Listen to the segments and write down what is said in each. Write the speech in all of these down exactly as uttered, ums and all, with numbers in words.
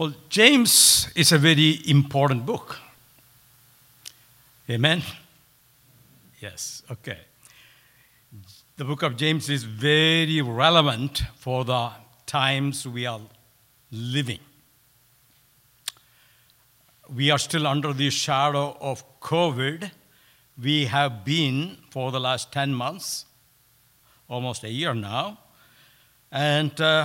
Well, James is a very important book. Amen? Yes, okay. The book of James is very relevant for the times we are living. We are still under the shadow of COVID. We have been for the last ten months, almost a year now. And uh,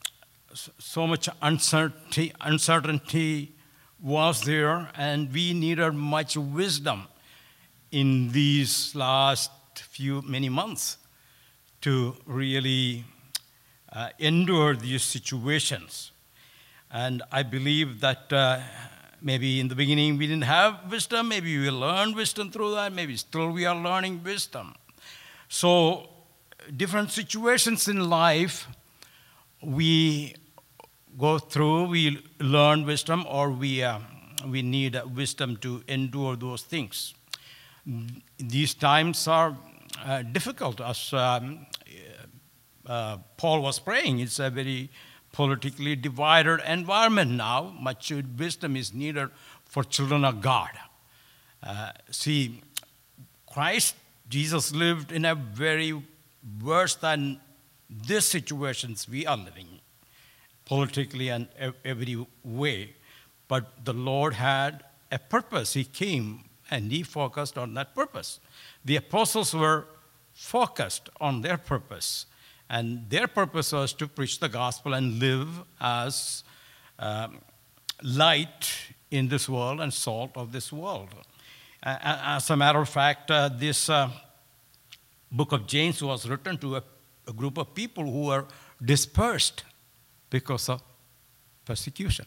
so much uncertainty, uncertainty was there, and we needed much wisdom in these last few, many months to really uh, endure these situations. And I believe that uh, maybe in the beginning we didn't have wisdom, maybe we learned wisdom through that, maybe still we are learning wisdom. So different situations in life we go through, we learn wisdom, or we, uh, we need wisdom to endure those things. These times are uh, difficult, as um, uh, Paul was praying. It's a very politically divided environment now. Much wisdom is needed for children of God. Uh, see, Christ, Jesus lived in a very worse than these situations we are living, politically and every way. But the Lord had a purpose. He came and he focused on that purpose. The apostles were focused on their purpose, and their purpose was to preach the gospel and live as um, light in this world and salt of this world. Uh, as a matter of fact, uh, this uh, book of James was written to a, a group of people who were dispersed because of persecution.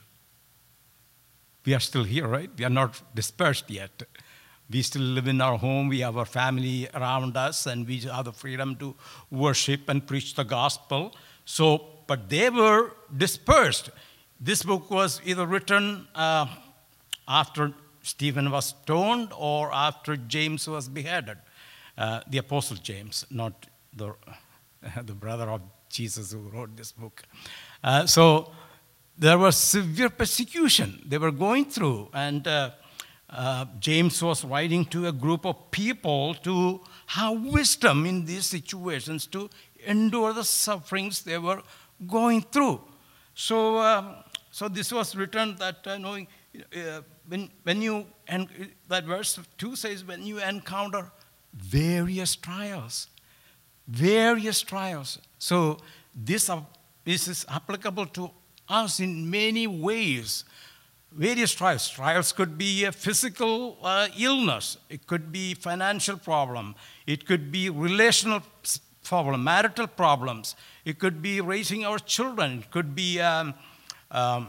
We are still here, right? We are not dispersed yet. We still live in our home. We have our family around us, and we have the freedom to worship and preach the gospel. So, but they were dispersed. This book was either written uh, after Stephen was stoned or after James was beheaded. Uh, the Apostle James, not the, the brother of Jesus who wrote this book. Uh, so there was severe persecution they were going through, and uh, uh, James was writing to a group of people to have wisdom in these situations, to endure the sufferings they were going through. So, um, so this was written that uh, knowing uh, when when you and that verse two says when you encounter various trials, various trials. So this uh, this is applicable to us in many ways. Various trials. Trials could be a physical uh, illness. It could be financial problem. It could be relational problem, marital problems. It could be raising our children. It could be, um, um,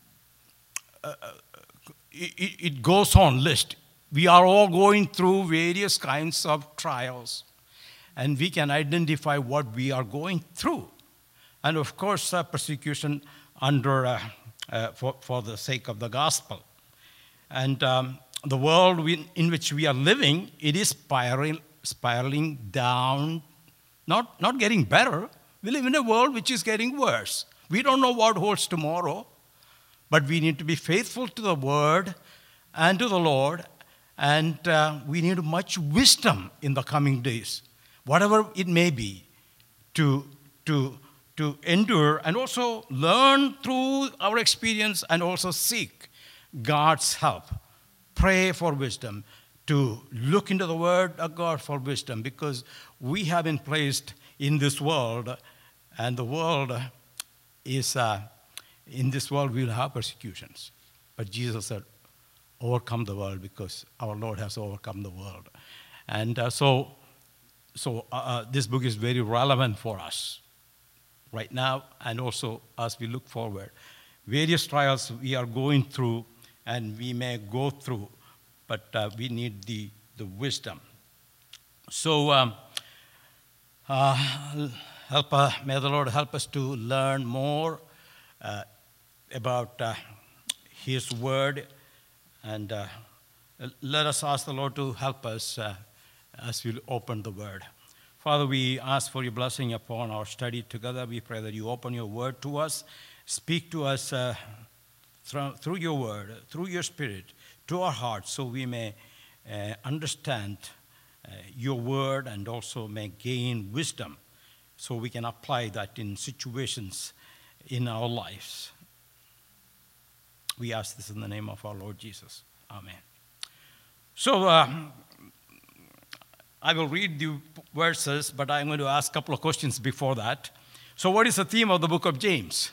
uh, it, it goes on list. We are all going through various kinds of trials, and we can identify what we are going through. And of course, uh, persecution under uh, uh, for, for the sake of the gospel. And um, the world we, in which we are living, it is spiraling, spiraling down, not, not getting better. We live in a world which is getting worse. We don't know what holds tomorrow, but we need to be faithful to the word and to the Lord, and uh, we need much wisdom in the coming days, whatever it may be, to, to to endure and also learn through our experience and also seek God's help. Pray for wisdom, to look into the word of God for wisdom, because we have been placed in this world, and the world is, uh, in this world we will have persecutions. But Jesus said, overcome the world, because our Lord has overcome the world. And uh, so, so uh, this book is very relevant for us right now, and also as we look forward. Various trials we are going through, and we may go through, but uh, we need the, the wisdom. So um, uh, help, uh, may the Lord help us to learn more uh, about uh, His word, and uh, let us ask the Lord to help us uh, as we open the word. Father, we ask for your blessing upon our study together. We pray that you open your word to us, speak to us uh, through, through your word, through your spirit, to our hearts, so we may uh, understand uh, your word and also may gain wisdom, so we can apply that in situations in our lives. We ask this in the name of our Lord Jesus. Amen. So uh, I will read the verses, but I'm going to ask a couple of questions before that. So what is the theme of the book of James?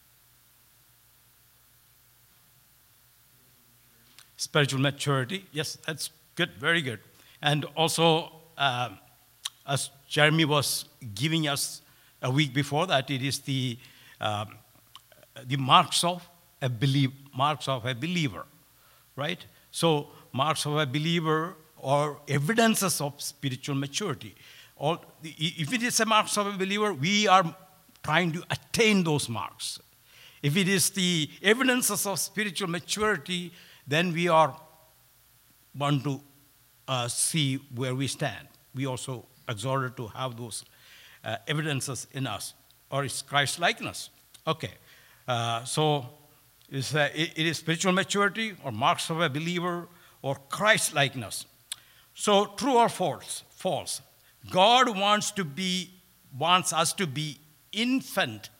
Spiritual maturity. Yes, that's good, very good. And also, uh, as Jeremy was giving us a week before that, it is the uh, the marks of a believe marks of a believer, right? So marks of a believer or evidences of spiritual maturity. Or if it is a marks of a believer, we are trying to attain those marks. If it is the evidences of spiritual maturity, then we are want to uh, see where we stand. We also exhorted to have those uh, evidences in us, or it's Christ-likeness. Okay, uh, so it's, uh, it, it is spiritual maturity or marks of a believer or Christ-likeness. So true or false? False. God wants to be wants us to be infant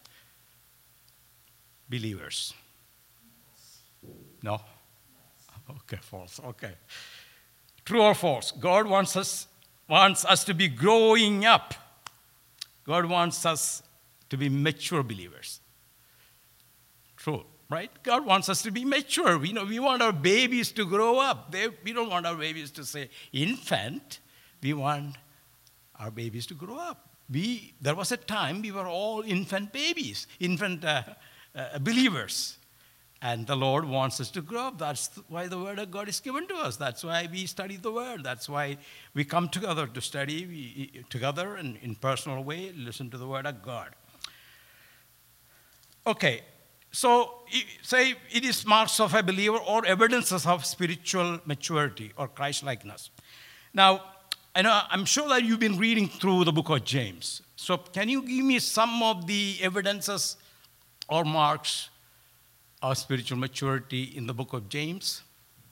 believers. No? Okay, false. Okay. True or false? God wants us wants us to be growing up. God wants us to be mature believers. True, right? God wants us to be mature. We know we want our babies to grow up. They, we don't want our babies to say infant. We want our babies to grow up. We there was a time we were all infant babies, infant uh, uh, believers. And the Lord wants us to grow up. That's why the Word of God is given to us. That's why we study the Word. That's why we come together to study we, together and in personal way, listen to the Word of God. Okay, so say it is marks of a believer or evidences of spiritual maturity or Christ-likeness. Now, I know, I'm sure that you've been reading through the book of James. So can you give me some of the evidences or marks of spiritual maturity in the book of James?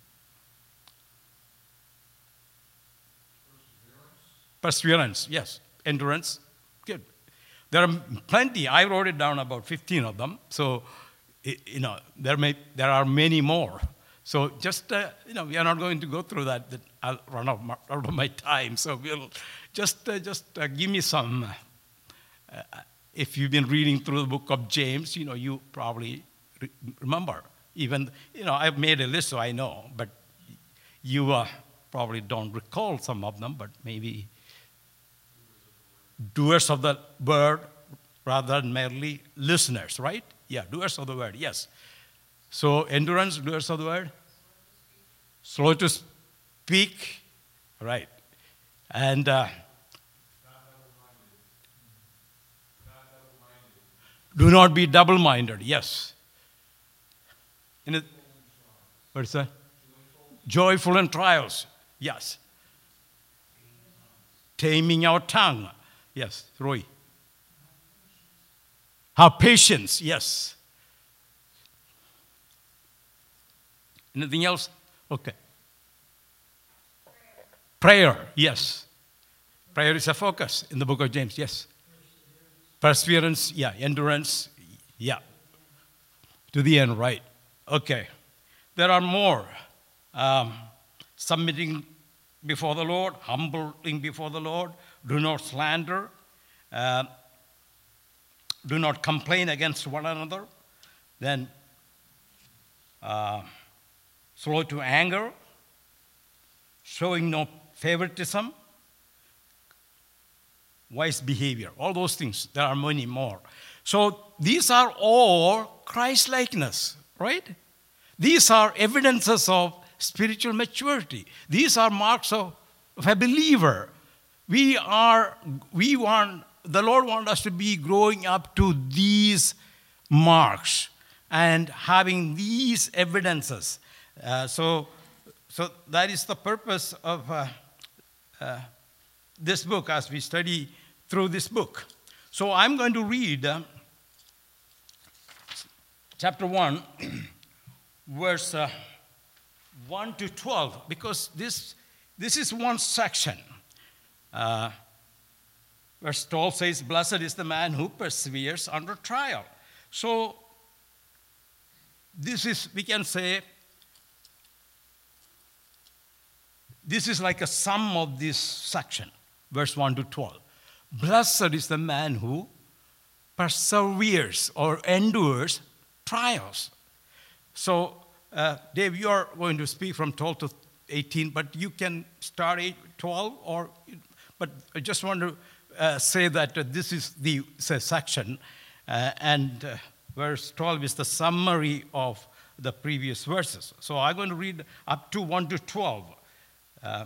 Perseverance, Perseverance yes. Endurance, good. There are plenty. I wrote it down, about fifteen of them. So, you know, there may there are many more. So just, uh, you know, we are not going to go through that. that I'll run out, my, out of my time. So we'll just, uh, just uh, give me some. Uh, if you've been reading through the book of James, you know, you probably re- remember. Even, you know, I've made a list, so I know. But you uh, probably don't recall some of them, but maybe doers of the word rather than merely listeners, right? Yeah, doers of the word, yes. So endurance, doers of the word. Slow to speak, right. And uh, do not be double-minded, yes. In it, what is that? Joyful in trials, yes. Taming our tongue, yes. Roy. Have patience, yes. Anything else? Okay. Prayer. Prayer, yes. Prayer is a focus in the book of James, yes. Perseverance, yeah. Endurance, yeah. To the end, right. Okay. There are more. Um, submitting before the Lord, humbling before the Lord, do not slander, uh, do not complain against one another, then uh, slow to anger, showing no favoritism, wise behavior, all those things. There are many more. So these are all Christ-likeness, right? These are evidences of spiritual maturity. These are marks of, of a believer. We are, we want, the Lord wants us to be growing up to these marks and having these evidences. Uh, so, so that is the purpose of uh, uh, this book as we study through this book. So I'm going to read uh, chapter one verse uh, one to twelve, because this, this is one section. Uh, verse twelve says, "Blessed is the man who perseveres under trial." So this is, we can say, this is like a sum of this section, verse one to twelve. Blessed is the man who perseveres or endures trials. So, uh, Dave, you are going to speak from twelve to eighteen, but you can start at twelve, or, but I just want to uh, say that uh, this is the say, section, uh, and uh, verse twelve is the summary of the previous verses. So I'm going to read up to one to twelve. Uh,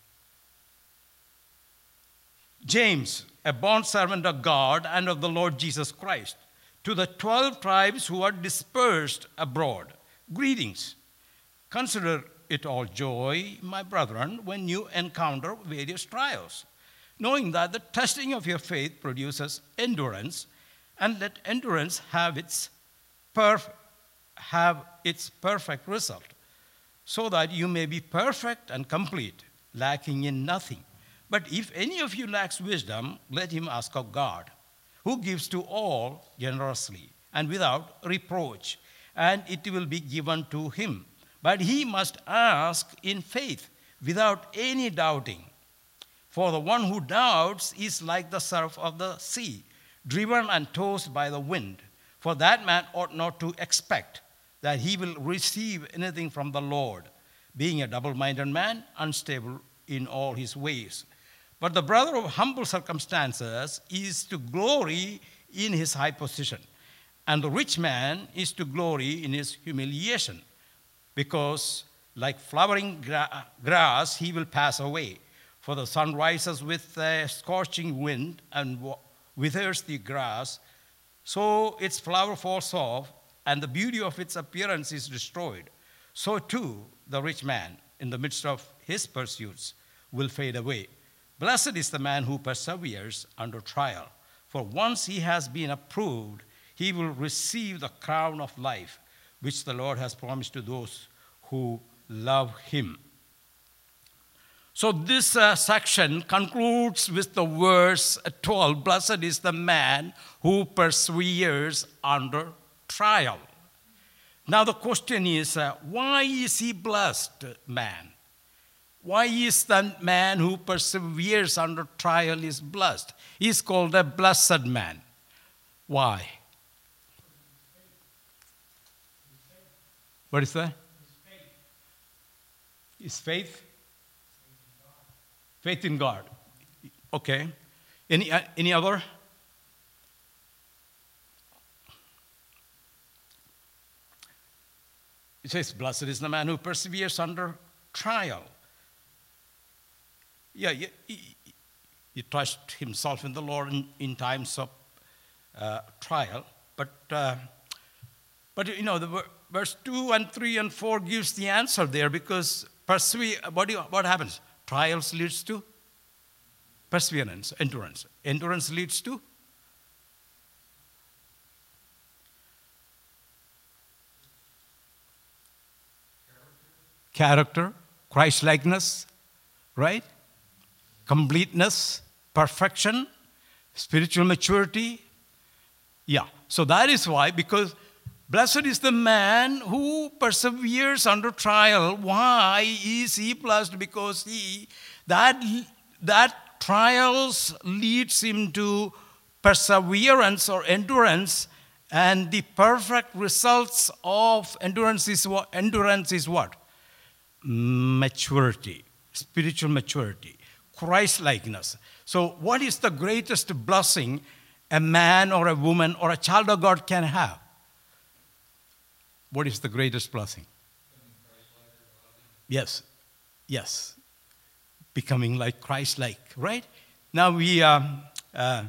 James, a bondservant of God and of the Lord Jesus Christ, to the twelve tribes who are dispersed abroad, greetings. Consider it all joy, my brethren, when you encounter various trials, knowing that the testing of your faith produces endurance, and let endurance have its, perf- have its perfect result, so that you may be perfect and complete, lacking in nothing. But if any of you lacks wisdom, let him ask of God, who gives to all generously and without reproach, and it will be given to him. But he must ask in faith, without any doubting. For the one who doubts is like the surf of the sea, driven and tossed by the wind. For that man ought not to expect that he will receive anything from the Lord, being a double-minded man, unstable in all his ways. But the brother of humble circumstances is to glory in his high position, and the rich man is to glory in his humiliation, because like flowering gra- grass he will pass away. For the sun rises with a scorching wind and withers the grass, so its flower falls off, and the beauty of its appearance is destroyed. So too the rich man, in the midst of his pursuits, will fade away. Blessed is the man who perseveres under trial, for once he has been approved, he will receive the crown of life, which the Lord has promised to those who love him. So this uh, section concludes with the verse twelve, "Blessed is the man who perseveres under trial." Now the question is, uh, why is he blessed, man? Why is the man who perseveres under trial is blessed? He's called a blessed man. Why? What is that? His faith. Faith in God. Okay. Any, uh, any other? It says, blessed is the man who perseveres under trial. Yeah, he, he, he trust himself in the Lord in, in times of uh, trial. But, uh, but you know, the verse two and three and four gives the answer there, because persevere, what, do you, what happens? Trials leads to perseverance, endurance. Endurance leads to character, Christ-likeness, right? Completeness, perfection, spiritual maturity. Yeah, so that is why, because blessed is the man who perseveres under trial. Why is he blessed? Because he that that trials leads him to perseverance or endurance, and the perfect results of endurance is what? Endurance is what? Maturity, spiritual maturity, Christ-likeness. So what is the greatest blessing a man or a woman or a child of God can have? What is the greatest blessing? Yes, yes. Becoming like Christ-like, right? Now we, um, uh,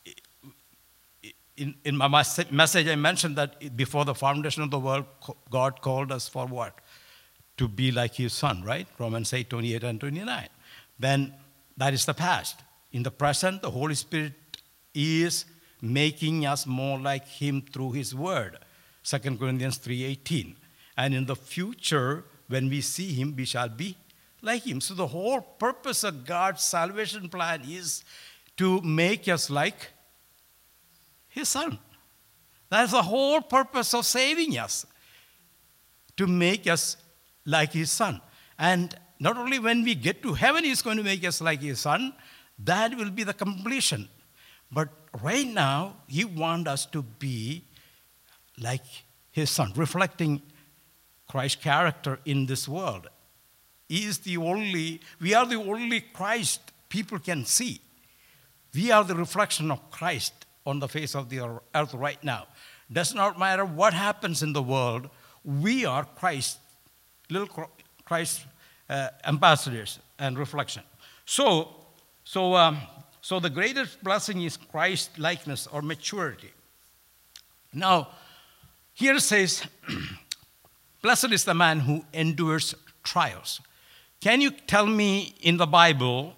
in, in my message I mentioned that before the foundation of the world, God called us for what? To be like his son, right? Romans eight, twenty-eight and twenty-nine. Then that is the past. In the present, the Holy Spirit is making us more like him through his word. Second Corinthians three eighteen. And in the future, when we see him, we shall be like him. So the whole purpose of God's salvation plan is to make us like his son. That's the whole purpose of saving us, to make us like his son. And not only when we get to heaven, he's going to make us like his son. That will be the completion. But right now, he wants us to be like his son, reflecting Christ's character in this world. He is the only, we are the only Christ people can see. We are the reflection of Christ on the face of the earth right now. Does not matter what happens in the world, we are Christ, little Christ uh, ambassadors and reflection. So, so, um, so the greatest blessing is Christ likeness or maturity. Now, here it says, blessed is the man who endures trials. Can you tell me in the Bible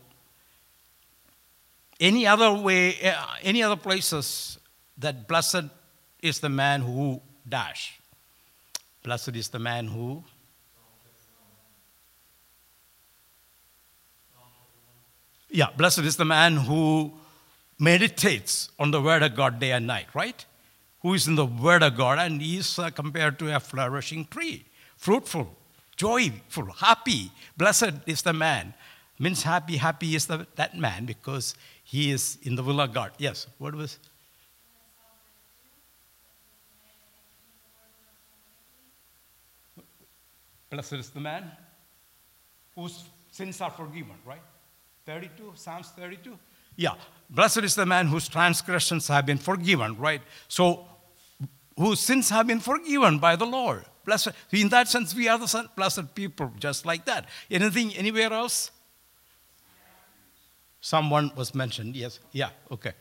any other way, uh, any other places that blessed is the man who dash? Blessed is the man who? Yeah, blessed is the man who meditates on the word of God day and night, right? Who is in the word of God, and he is uh, compared to a flourishing tree, fruitful, joyful, happy. Blessed is the man. Means happy, happy is the, that man because he is in the will of God. Yes, what was? Blessed is the man whose sins are forgiven, right? thirty-two, Psalms thirty-two. Yeah, blessed is the man whose transgressions have been forgiven, right? So, whose sins have been forgiven by the Lord. Blessed. In that sense, we are the blessed people, just like that. Anything, anywhere else? Someone was mentioned, yes. Yeah, okay.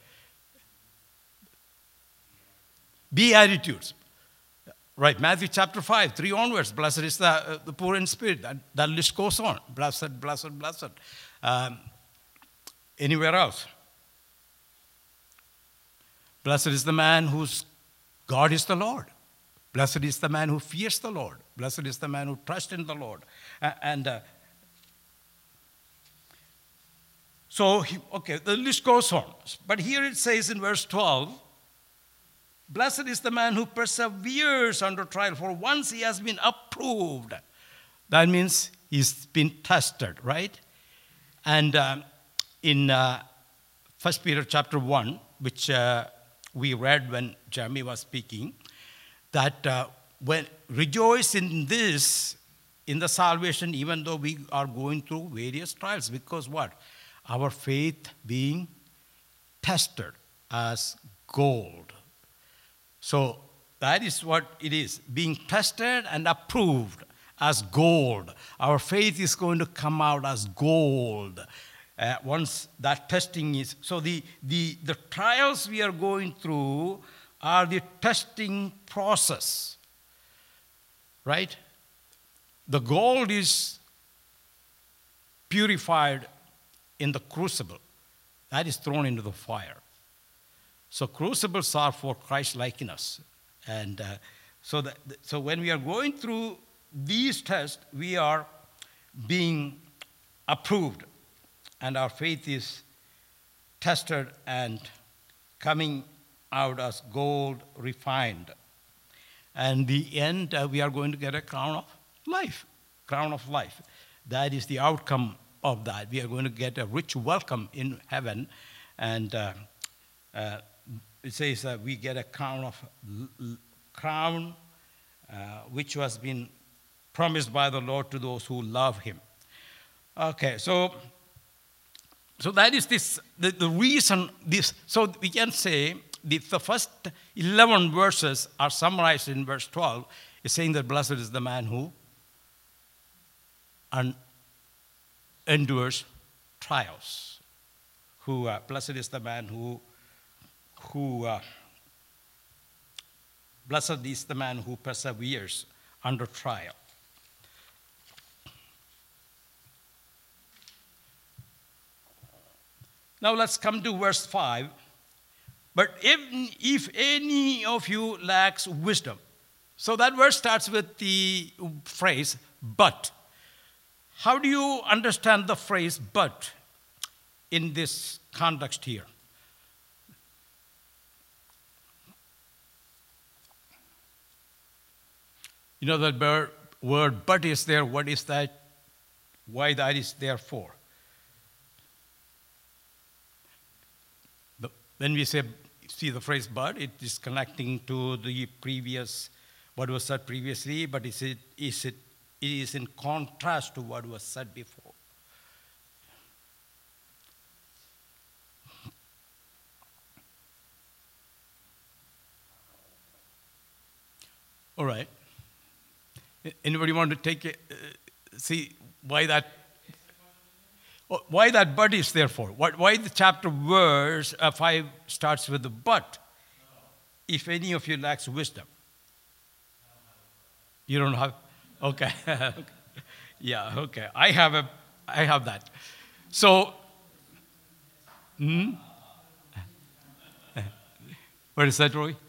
Beatitudes. Right, Matthew chapter five, three onwards. Blessed is the, uh, the poor in spirit. That, that list goes on. Blessed, blessed, blessed. Um, anywhere else? Blessed is the man whose God is the Lord. Blessed is the man who fears the Lord. Blessed is the man who trusts in the Lord. Uh, and uh, so, okay, the list goes on. But here it says in verse twelve, blessed is the man who perseveres under trial, for once he has been approved. That means he's been tested, right? And um, in uh, First Peter chapter one, which uh, we read when Jeremy was speaking, that uh, when rejoice in this, in the salvation, even though we are going through various trials, because what? Our faith being tested as gold. So that is what it is, being tested and approved as gold. Our faith is going to come out as gold uh, once that testing is. So the, the, the trials we are going through are the testing process, right? The gold is purified in the crucible. That is thrown into the fire. So crucibles are for Christ likeness. And uh, so, that, so when we are going through these tests, we are being approved. And our faith is tested and coming out as gold refined. And the end, uh, we are going to get a crown of life. Crown of life. That is the outcome of that. We are going to get a rich welcome in heaven. And uh, uh, it says that we get a crown of crown uh, which has been promised by the Lord to those who love him. Okay, so so that is this the, the reason this. So we can say the, the first eleven verses are summarized in verse twelve. It's saying that blessed is the man who un, endures trials. Who uh, blessed is the man who who uh, blessed is the man who perseveres under trial. Now let's come to verse five. But if, if any of you lacks wisdom, So that verse starts with the phrase, but. How do you understand the phrase, but, in this context here? You know that word, but is there. What is that? Why that is there for? When we say, see the phrase but, it is connecting to the previous, what was said previously, but is it, is it, it is in contrast to what was said before. All right. Anybody want to take it, uh, see why that, why that but is there for? What, why the chapter verse uh, five starts with the but? If any of you lacks wisdom. You don't have? Okay. Yeah, okay. I have a, I have that. So, hmm? What is that, Roy?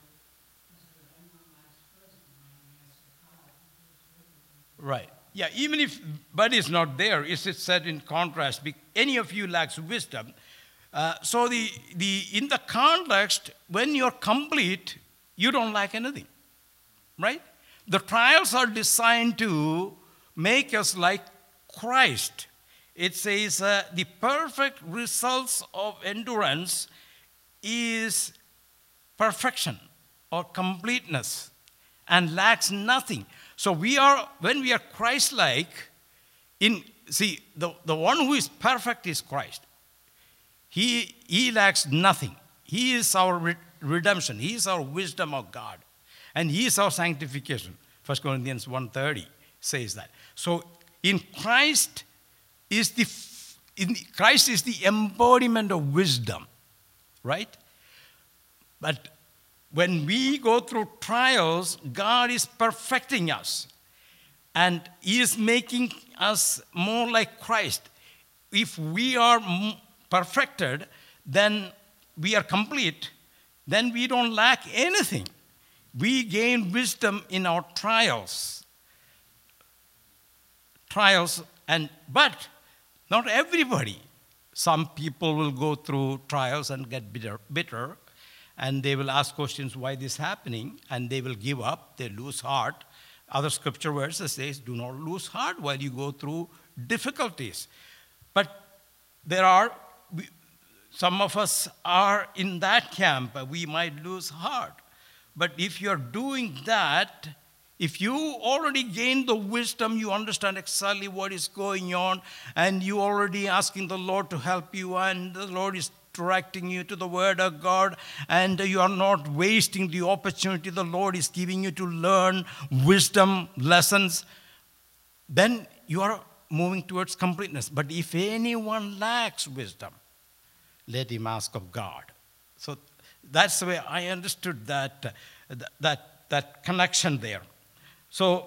Right. Yeah, even if but is not there, is it said in contrast, any of you lacks wisdom. Uh, so the, the in the context, when you're complete, you don't lack anything. Right? The trials are designed to make us like Christ. It says uh, the perfect results of endurance is perfection or completeness and lacks nothing. So we are, when we are Christ-like, in see, the, the one who is perfect is Christ. He, he lacks nothing. He is our re- redemption. He is our wisdom of God. And he is our sanctification. First Corinthians one thirty says that. So in Christ is the in Christ is the embodiment of wisdom, right? But when we go through trials, God is perfecting us. And he is making us more like Christ. If we are perfected, then we are complete. Then we don't lack anything. We gain wisdom in our trials. Trials, and but not everybody. Some people will go through trials and get bitter, bitter, and they will ask questions, why this is happening, and they will give up, they lose heart. Other scripture verses says, do not lose heart while you go through difficulties. But there are, some of us are in that camp, we might lose heart. But if you're doing that, if you already gained the wisdom, you understand exactly what is going on, and you already asking the Lord to help you, and the Lord is directing you to the Word of God, and you are not wasting the opportunity the Lord is giving you to learn wisdom lessons, then you are moving towards completeness. But if anyone lacks wisdom, let him ask of God. So that's the way I understood that, that, that connection there. So,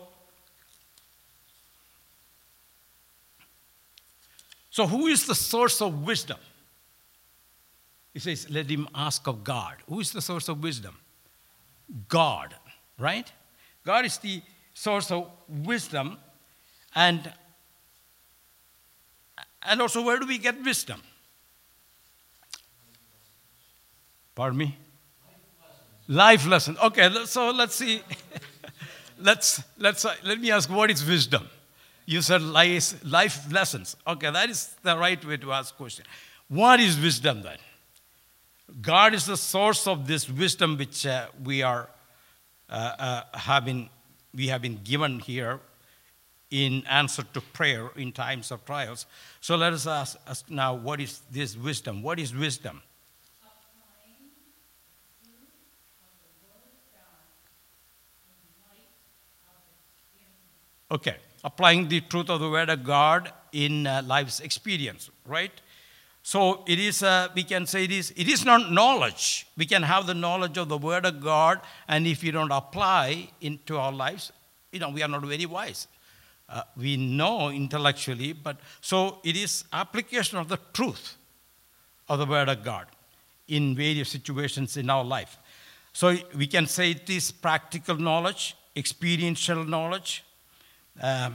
so who is the source of wisdom? He says, let him ask of God. Who is the source of wisdom? God, right? God is the source of wisdom. And, and also, where do we get wisdom? Pardon me? Life lesson. Okay, so let's see. let's, let's, uh, let me ask, what is wisdom? You said life, life lessons. Okay, that is the right way to ask question. What is wisdom then? God is the source of this wisdom which uh, we are uh, uh, having, we have been given here in answer to prayer in times of trials. So let us ask, ask now, what is this wisdom? What is wisdom? Okay, applying the truth of the Word of God in uh, life's experience, right? So it is, uh, we can say it is, it is not knowledge. We can have the knowledge of the Word of God, and if we don't apply into our lives, you know, we are not very wise. Uh, we know intellectually, but so it is application of the truth of the Word of God in various situations in our life. So we can say it is practical knowledge, experiential knowledge. Um,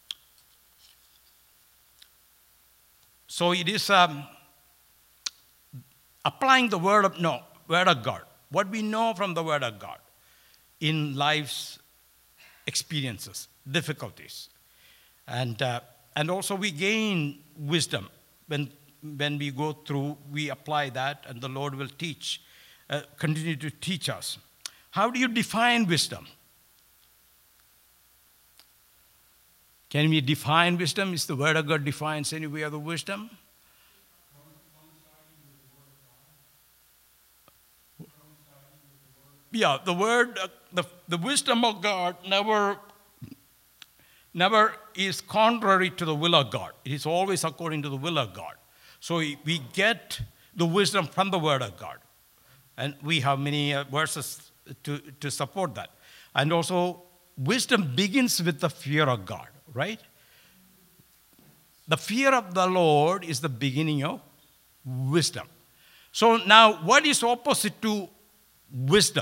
so it is um, applying the word of no, word of God, what we know from the word of God in life's experiences, difficulties. And, uh, and also we gain wisdom. When, when we go through, we apply that, and the Lord will teach, uh, continue to teach us. How do you define wisdom? Can we define wisdom? Is the word of God defines any way of the wisdom? Yeah, the word, uh, the, the wisdom of God never, never is contrary to the will of God. It is always according to the will of God. So we, we get the wisdom from the word of God. And we have many uh, verses to, to support that. And also, wisdom begins with the fear of God, right? The fear of the Lord is the beginning of wisdom. So now, what is opposite to wisdom?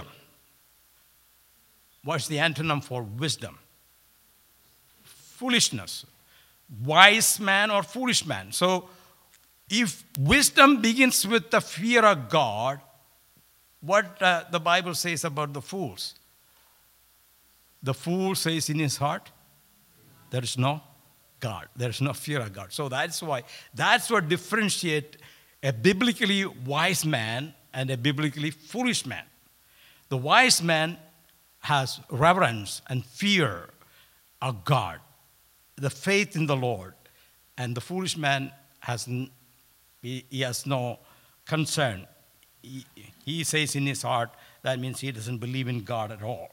What's the antonym for wisdom? Foolishness. Wise man or foolish man. So, if wisdom begins with the fear of God, what uh, the Bible says about the fools? The fool says in his heart, there is no God. There is no fear of God. So that's why, that's what differentiates a biblically wise man and a biblically foolish man. The wise man has reverence and fear of God, the faith in the Lord. And the foolish man has, he, he has no concern. He, he says in his heart, that means he doesn't believe in God at all.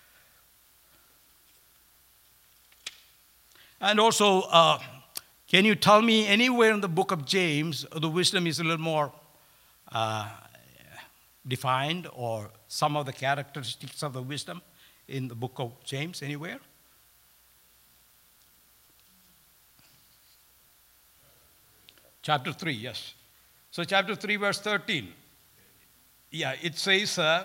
And also, uh, can you tell me anywhere in the book of James, the wisdom is a little more uh, defined, or some of the characteristics of the wisdom in the book of James, anywhere? Chapter three, yes. So chapter three, verse thirteen. Yeah, it says, uh,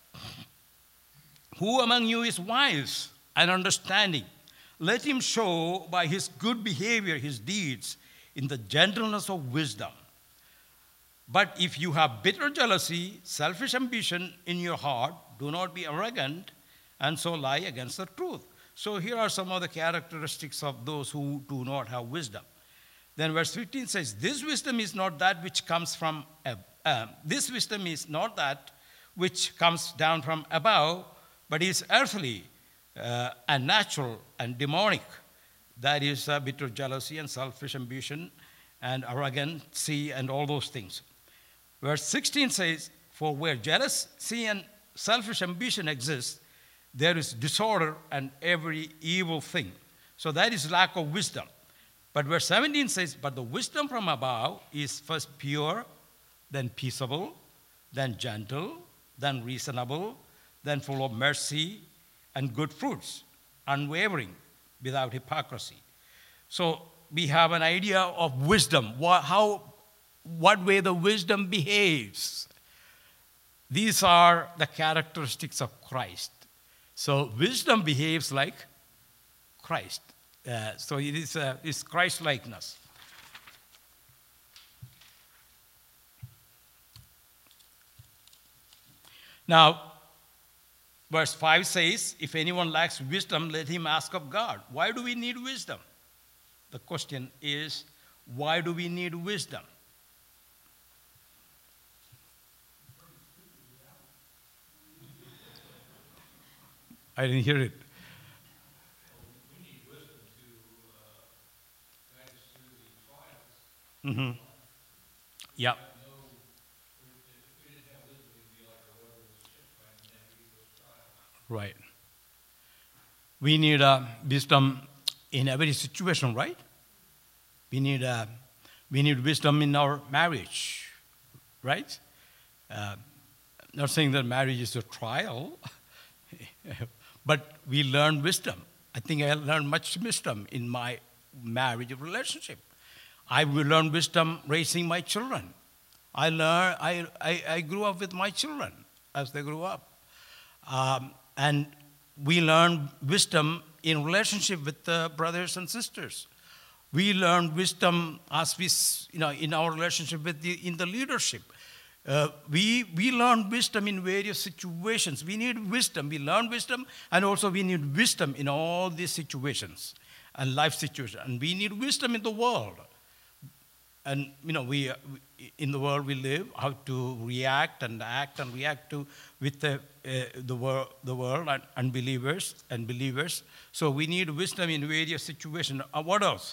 who among you is wise and understanding? Let him show by his good behavior his deeds in the gentleness of wisdom. But if you have bitter jealousy, selfish ambition in your heart, do not be arrogant and so lie against the truth. So here are some of the characteristics of those who do not have wisdom. Then verse fifteen says, this wisdom is not that which comes from, uh, this wisdom is not that which comes down from above, but is earthly, Uh, and natural and demonic. That is uh, bitter jealousy and selfish ambition and arrogancy and all those things. Verse sixteen says, for where jealousy and selfish ambition exist, there is disorder and every evil thing. So that is lack of wisdom. But verse seventeen says, but the wisdom from above is first pure, then peaceable, then gentle, then reasonable, then full of mercy and good fruits, unwavering, without hypocrisy. So we have an idea of wisdom, what, how, what way the wisdom behaves. These are the characteristics of Christ. So wisdom behaves like Christ. Uh, so it is uh, it's Christ-likeness. Now, verse five says, if anyone lacks wisdom, let him ask of God. Why do we need wisdom? The question is, why do we need wisdom? I didn't hear it. We need wisdom to uh, guide us through the trials. Mm-hmm. Yeah. Right. We need uh, wisdom in every situation, right? We need, uh, we need wisdom in our marriage, right? Uh, not saying that marriage is a trial, but we learn wisdom. I think I learned much wisdom in my marriage relationship. I will learn wisdom raising my children. I, learn, I, I, I grew up with my children as they grew up. Um, And we learn wisdom in relationship with the brothers and sisters. We learn wisdom as we, s- you know, in our relationship with the, in the leadership. Uh, we, we learn wisdom in various situations. We need wisdom. We learn wisdom, and also we need wisdom in all these situations and life situations. And we need wisdom in the world. And, you know, we, uh, we- in the world we live, how to react and act and react to with the, uh, the, wor- the world and unbelievers and believers. So we need wisdom in various situations. Uh, what else?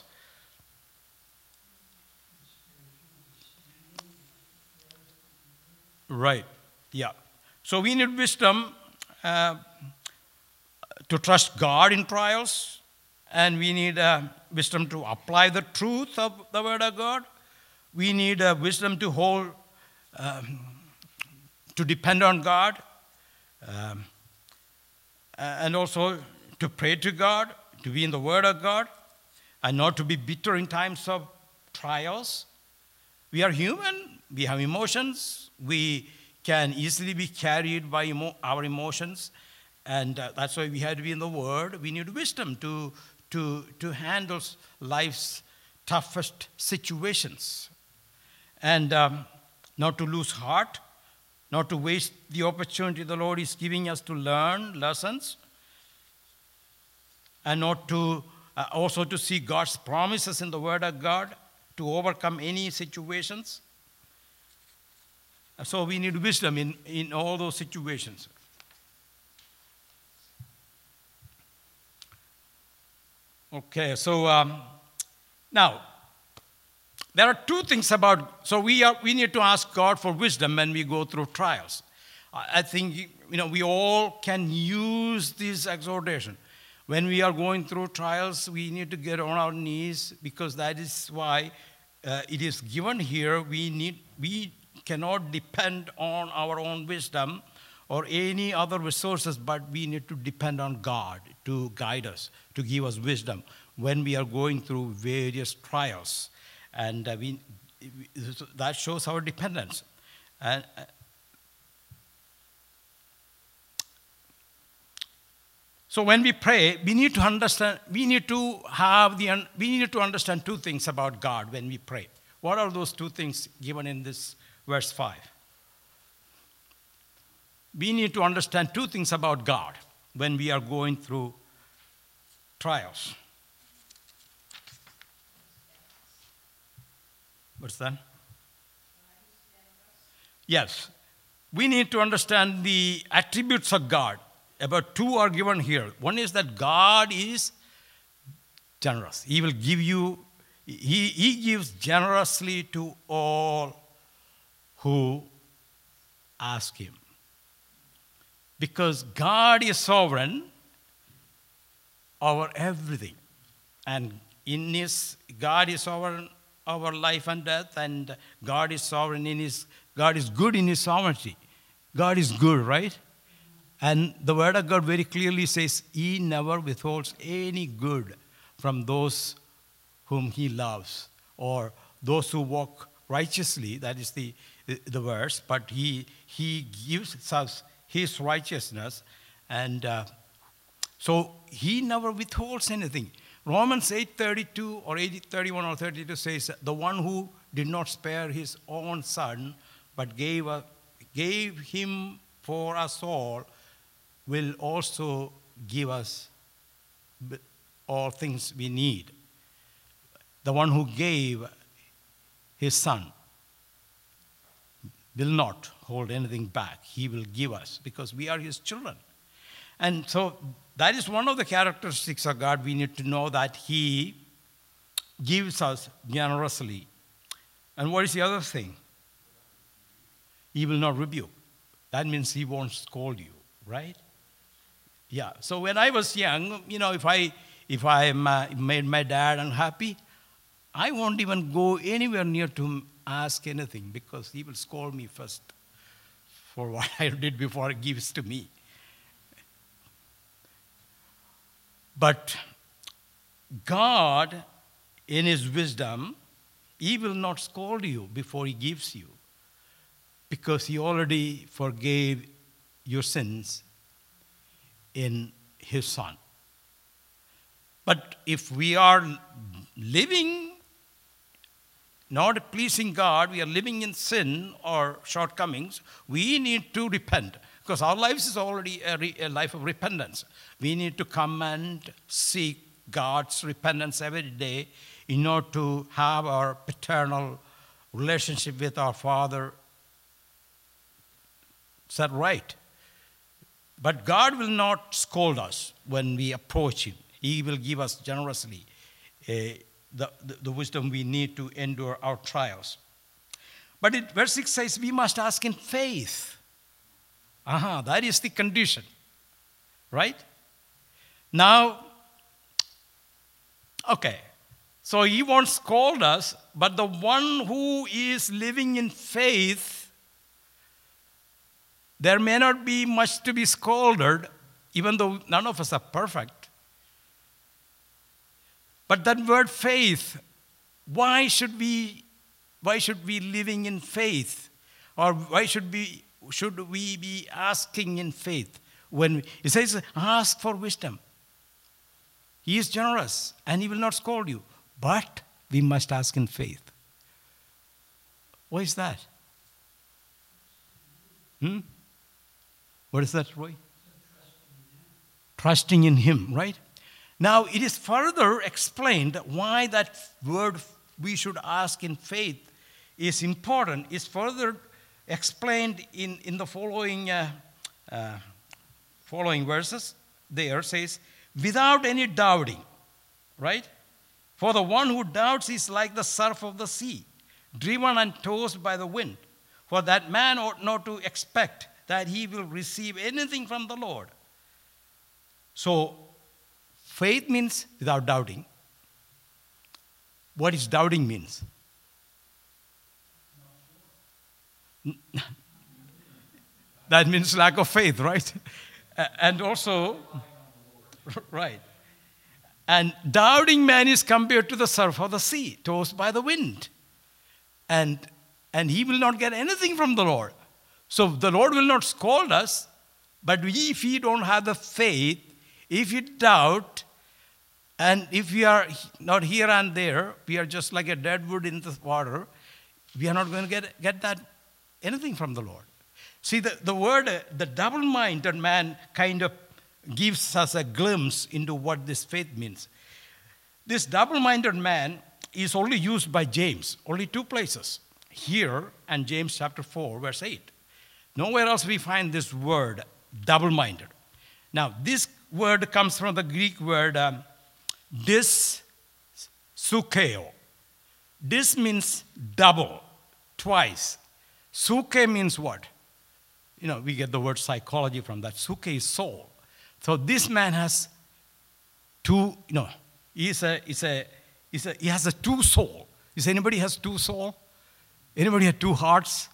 Right, yeah. So we need wisdom uh, to trust God in trials, and we need uh, wisdom to apply the truth of the Word of God. We need uh, wisdom to hold, um, to depend on God, um, and also to pray to God, to be in the Word of God, and not to be bitter in times of trials. We are human, we have emotions, we can easily be carried by emo- our emotions, and uh, that's why we have to be in the Word. We need wisdom to, to, to handle life's toughest situations, and um, not to lose heart, not to waste the opportunity the Lord is giving us to learn lessons, and not to uh, also to see God's promises in the Word of God to overcome any situations. So we need wisdom in, in all those situations. Okay, so um, now there are two things about, so we are we need to ask God for wisdom when we go through trials. I I think you know we all can use this exhortation. When we are going through trials, we need to get on our knees, because that is why uh, it is given here. We need we cannot depend on our own wisdom or any other resources, but we need to depend on God to guide us, to give us wisdom when we are going through various trials. And uh, we, that shows our dependence. And, uh, so when we pray, we need to understand, we need to have the, un- we need to understand two things about God when we pray. What are those two things given in this verse five? We need to understand two things about God when we are going through trials. What's that? Yes. We need to understand the attributes of God. About two are given here. One is that God is generous. He will give you, he, he gives generously to all who ask him. Because God is sovereign over everything. And in his, God is sovereign over life and death, and God is sovereign in his, God is good in his sovereignty. God is good, right? And the Word of God very clearly says he never withholds any good from those whom he loves, or those who walk righteously. That is the, the verse. But he, he gives us his righteousness, and uh, so he never withholds anything. Romans eight thirty-two or eight thirty-one or thirty-two says, the one who did not spare his own son, but gave, a, gave him for us all, will also give us all things we need. The one who gave his son will not hold anything back. He will give us, because we are his children. And so that is one of the characteristics of God. We need to know that he gives us generously. And what is the other thing? He will not rebuke. That means he won't scold you, right? Yeah. So when I was young, you know, if I if I uh, made my dad unhappy, I won't even go anywhere near to ask anything, because he will scold me first for what I did before he gives to me. But God, in his wisdom, he will not scold you before he gives you, because he already forgave your sins in his son. But if we are living not pleasing God, we are living in sin or shortcomings, we need to repent. Because our lives is already a, re, a life of repentance. We need to come and seek God's repentance every day in order to have our paternal relationship with our Father set right. But God will not scold us when we approach Him. He will give us generously uh, the, the, the wisdom we need to endure our trials. But it, verse six says we must ask in faith. Aha, that is the condition. Right? Now, okay. So He won't scold us, but the one who is living in faith, there may not be much to be scolded, even though none of us are perfect. But that word faith, why should we, why should we living in faith? Or why should we, should we be asking in faith? When it says, ask for wisdom. He is generous and He will not scold you. But we must ask in faith. Why is that? Hmm? What is that, Roy? Trusting in Him, right? Now, it is further explained why that word we should ask in faith is important. It's further explained in, in the following, uh, uh, following verses. There says, without any doubting, right? For the one who doubts is like the surf of the sea, driven and tossed by the wind. For that man ought not to expect that he will receive anything from the Lord. So, faith means without doubting. What is doubting means? That means lack of faith, right? And also, right. And doubting man is compared to the surf of the sea, tossed by the wind. And, and he will not get anything from the Lord. So the Lord will not scold us, but we, if we don't have the faith, if we doubt, and if we are not here and there, we are just like a dead wood in the water, we are not going to get, get that anything from the Lord. See, the, the word, uh, the double-minded man kind of gives us a glimpse into what this faith means. This double-minded man is only used by James, only two places, here and James chapter four, verse eight. Nowhere else we find this word, double-minded. Now, this word comes from the Greek word um, dis sukeo. Dis means double, twice. Suke means what? You know, we get the word psychology from that. Suke is soul. So this man has two, you know, he's a, he's a, he's a, he has a two soul. Is anybody has two soul? Anybody have two hearts?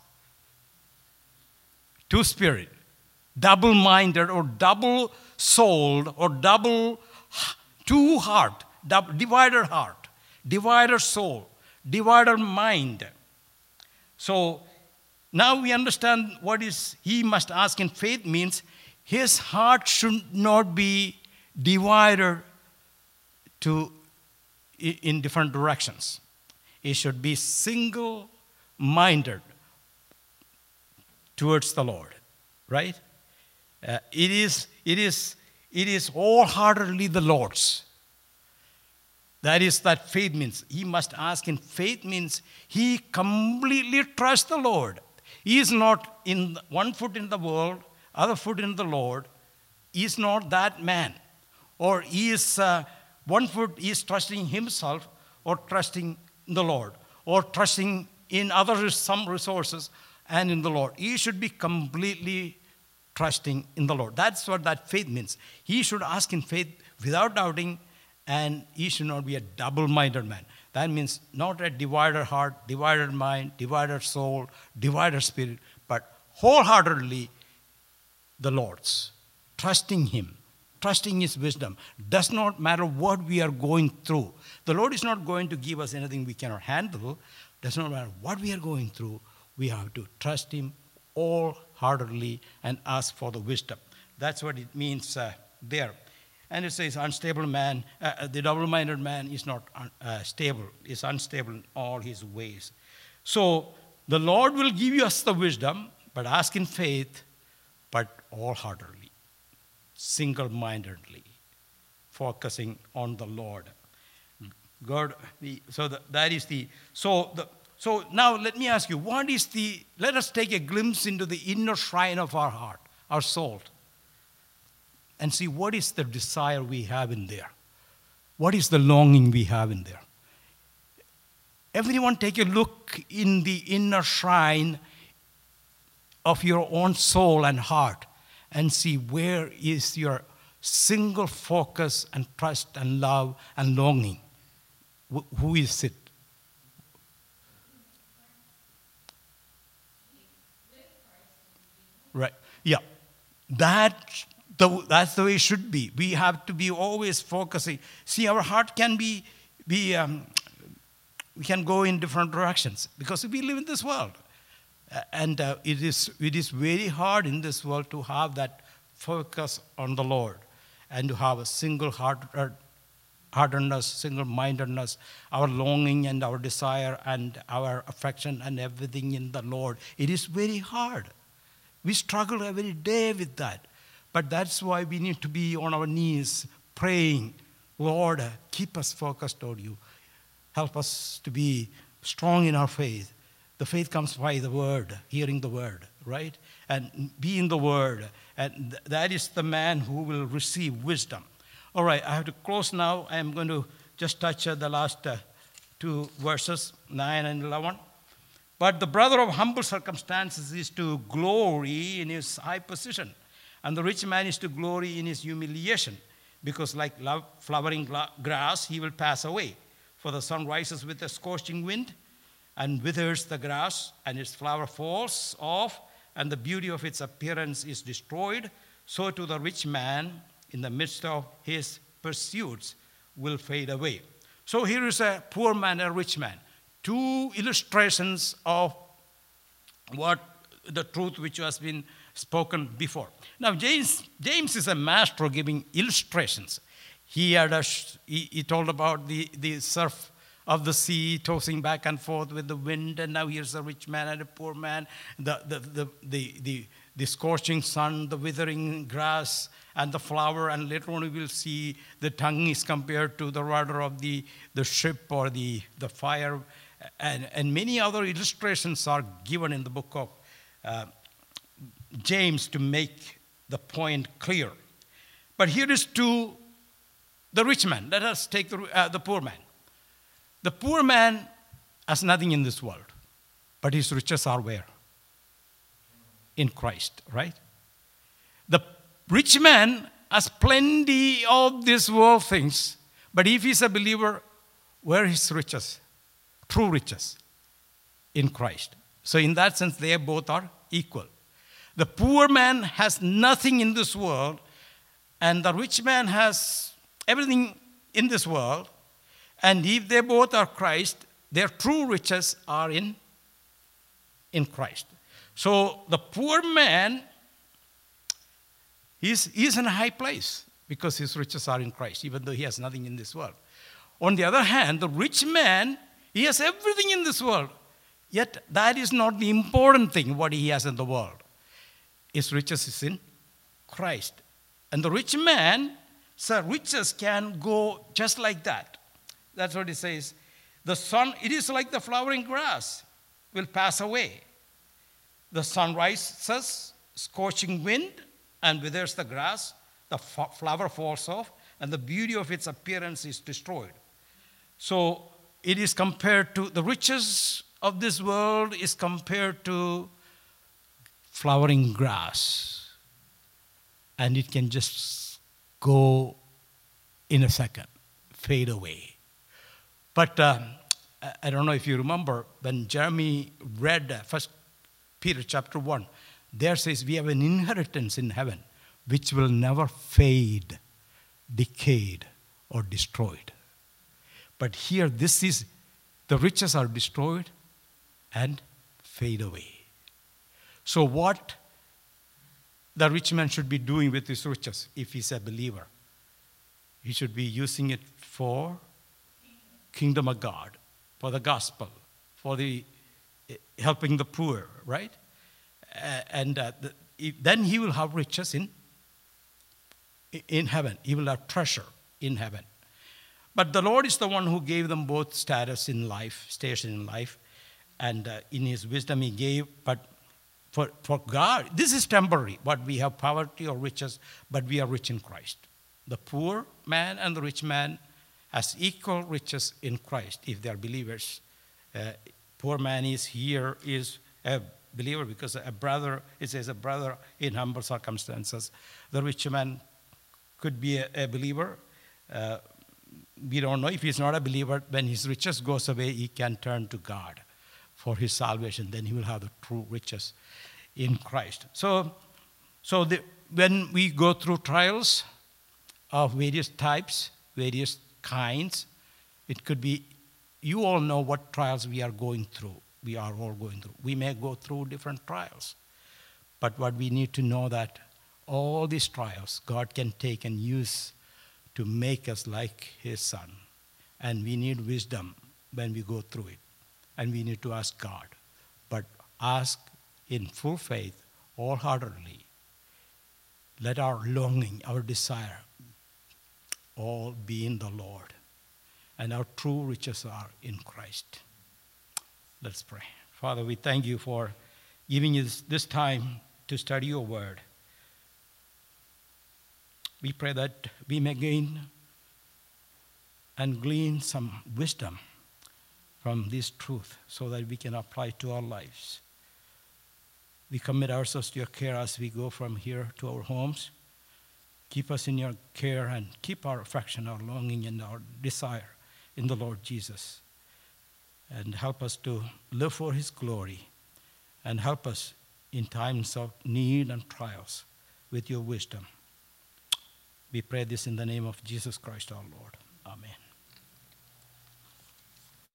Two spirit. Double-minded or double-souled or double, two heart, double, divided heart, divided soul, divided mind. So now we understand what is he must ask in faith means. His heart should not be divided to in different directions. It should be single-minded towards the Lord, right? Uh, it is, it is, it is wholeheartedly the Lord's. That is that faith means. He must ask in faith means he completely trusts the Lord. He is not in one foot in the world, other foot in the Lord. He is not that man. Or he is uh, one foot, he is trusting himself or trusting in the Lord. Or trusting in other some resources and in the Lord. He should be completely trusting in the Lord. That's what that faith means. He should ask in faith without doubting, and he should not be a double-minded man. That means not a divided heart, divided mind, divided soul, divided spirit, but wholeheartedly the Lord's. Trusting Him, trusting His wisdom. Does not matter what we are going through. The Lord is not going to give us anything we cannot handle. Does not matter what we are going through. We have to trust Him wholeheartedly and ask for the wisdom. That's what it means uh, there. And it says, unstable man, uh, the double-minded man is not un, uh, stable, is unstable in all his ways. So the Lord will give us the wisdom, but ask in faith, but wholeheartedly, single-mindedly, focusing on the Lord. God, the, so the, that is the, so the, so now let me ask you, what is the, let us take a glimpse into the inner shrine of our heart, our soul, and see what is the desire we have in there. What is the longing we have in there? Everyone take a look in the inner shrine of your own soul and heart and see where is your single focus and trust and love and longing. Wh- who is it? Right. Yeah. That, the, that's the way it should be. We have to be always focusing. See, our heart can be, be um, we can go in different directions because we live in this world. Uh, and uh, it is it is very hard in this world to have that focus on the Lord and to have a single heart, uh, heartedness, single-mindedness, our longing and our desire and our affection and everything in the Lord. It is very hard. We struggle every day with that. But that's why we need to be on our knees praying, Lord, keep us focused on you. Help us to be strong in our faith. The faith comes by the word, hearing the word, right? And be in the word. And th- that is the man who will receive wisdom. All right, I have to close now. I am going to just touch uh, the last uh, two verses, nine and eleven. But the brother of humble circumstances is to glory in his high position, and the rich man is to glory in his humiliation, because like love, flowering gla- grass, he will pass away. For the sun rises with a scorching wind and withers the grass, and its flower falls off, and the beauty of its appearance is destroyed. So to the rich man, in the midst of his pursuits, will fade away. So here is a poor man, a rich man. Two illustrations of what the truth which has been spoken before. Now, James, James is a master of giving illustrations. He had a, he, he told about the, the surf of the sea tossing back and forth with the wind, and now here's a rich man and a poor man, the, the, the, the, the, the scorching sun, the withering grass, and the flower, and later on we will see the tongue is compared to the rudder of the, the ship or the, the fire, and, and many other illustrations are given in the book of uh, James to make the point clear. But here is to the rich man. Let us take the, uh, the poor man. The poor man has nothing in this world, but his riches are where? In Christ, right? The rich man has plenty of these world things, but if he's a believer, where are his riches? True riches in Christ. So in that sense, they both are equal. The poor man has nothing in this world, and the rich man has everything in this world. And if they both are Christ, their true riches are in, in Christ. So the poor man, he's, he's in a high place because his riches are in Christ, even though he has nothing in this world. On the other hand, the rich man, he has everything in this world. Yet that is not the important thing, what he has in the world. His riches is in Christ. And the rich man, sir, riches can go just like that. That's what it says. The sun, it is like the flowering grass, will pass away. The sun rises, scorching wind, and withers the grass. The f- flower falls off, and the beauty of its appearance is destroyed. So it is compared to, the riches of this world is compared to flowering grass. And it can just go in a second, fade away. But uh, I don't know if you remember, when Jeremy read uh, First Peter chapter one, there says we have an inheritance in heaven which will never fade, decayed, or destroyed. But here, this is, the riches are destroyed and fade away. So what the rich man should be doing with his riches if he's a believer? he should be using it for kingdom of God, for the gospel, for the helping the poor, right? Uh, and uh, the, if, then he will have riches in, in heaven. He will have treasure in heaven. But the Lord is the one who gave them both status in life, station in life, and uh, in his wisdom he gave. But for, for God, this is temporary, but we have poverty or riches, but we are rich in Christ. The poor man and the rich man has equal riches in Christ if they are believers. Uh, poor man is here, is a believer because a brother, it says a brother in humble circumstances. The rich man could be a, a believer. Uh, we don't know if he's not a believer. When his riches goes away, he can turn to God for his salvation. Then he will have the true riches in Christ. So, so the, when we go through trials of various types, various kinds, it could be, you all know what trials we are going through. We are all going through. We may go through different trials. But what we need to know that all these trials God can take and use to make us like his son. And we need wisdom when we go through it. And we need to ask God. But ask in full faith, wholeheartedly. Let our longing, our desire, all be in the Lord. And our true riches are in Christ. Let's pray. Father, we thank you for giving us this time to study your word. We pray that we may gain and glean some wisdom from this truth so that we can apply it to our lives. We commit ourselves to your care as we go from here to our homes. Keep us in your care and keep our affection, our longing, and our desire in the Lord Jesus. And help us to live for his glory. And help us in times of need and trials with your wisdom. We pray this in the name of Jesus Christ our Lord. Amen.